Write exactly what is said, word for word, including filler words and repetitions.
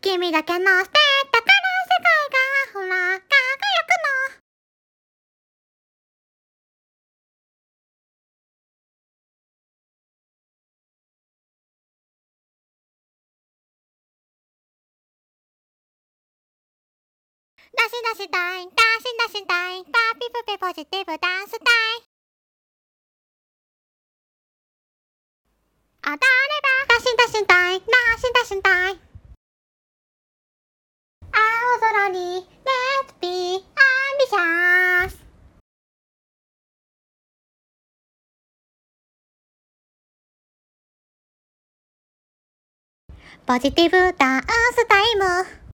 君だけのステーだから世界がほら輝くの。出し出したい、出し出したい、パピプペポジティブダンスタイ。当たれば出し出したい、出し出したい。青空に Let's be ambitious。ポジティブダンスタイム。